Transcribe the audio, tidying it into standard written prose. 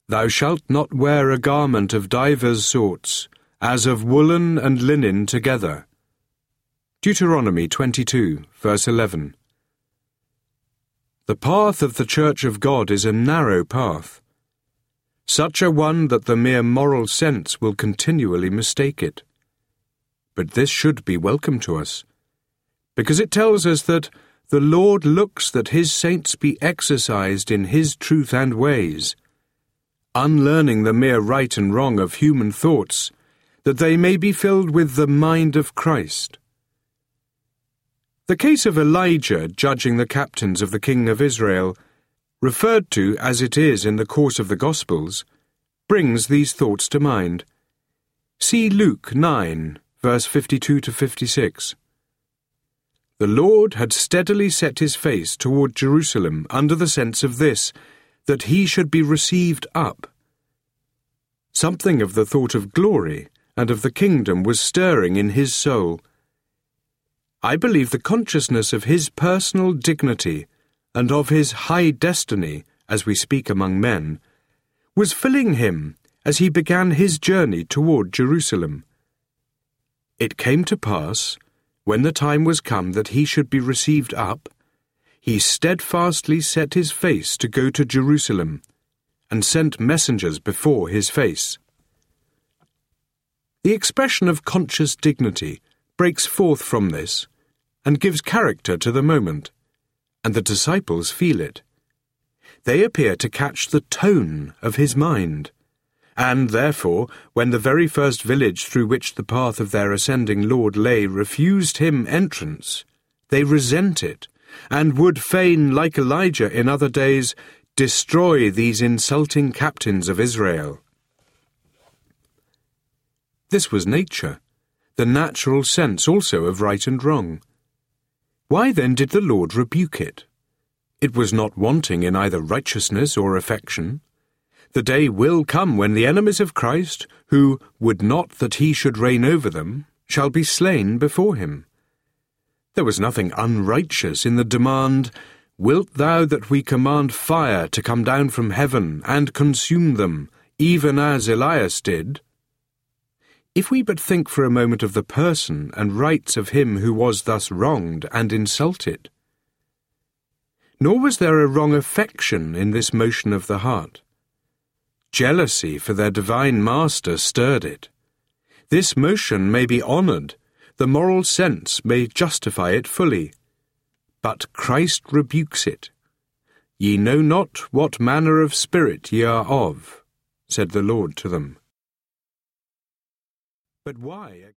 Thou shalt not wear a garment of divers sorts, as of woolen and linen together. Deuteronomy 22, verse 11. The path of the Church of God is a narrow path, such a one that the mere moral sense will continually mistake it. But this should be welcome to us, because it tells us that the Lord looks that his saints be exercised in his truth and ways, unlearning the mere right and wrong of human thoughts, that they may be filled with the mind of Christ. The case of Elijah judging the captains of the king of Israel, referred to as it is in the course of the Gospels, brings these thoughts to mind. See Luke 9, verse 52 to 56. The Lord had steadily set his face toward Jerusalem under the sense of this, that he should be received up. Something of the thought of glory and of the kingdom was stirring in his soul. I believe the consciousness of his personal dignity and of his high destiny, as we speak among men, was filling him as he began his journey toward Jerusalem. It came to pass, when the time was come that he should be received up, he steadfastly set his face to go to Jerusalem, and sent messengers before his face. The expression of conscious dignity breaks forth from this, and gives character to the moment, and the disciples feel it. They appear to catch the tone of his mind, and therefore, when the very first village through which the path of their ascending Lord lay refused him entrance, they resent it, and would fain, like Elijah in other days, destroy these insulting captains of Israel. This was nature, the natural sense also of right and wrong. Why then did the Lord rebuke it? It was not wanting in either righteousness or affection. The day will come when the enemies of Christ, who would not that he should reign over them, shall be slain before him. There was nothing unrighteous in the demand, "Wilt thou that we command fire to come down from heaven and consume them, even as Elias did?" If we but think for a moment of the person and rights of him who was thus wronged and insulted. Nor was there a wrong affection in this motion of the heart. Jealousy for their divine master stirred it. This motion may be honoured, the moral sense may justify it fully. But Christ rebukes it. "Ye know not what manner of spirit ye are of," said the Lord to them. But why?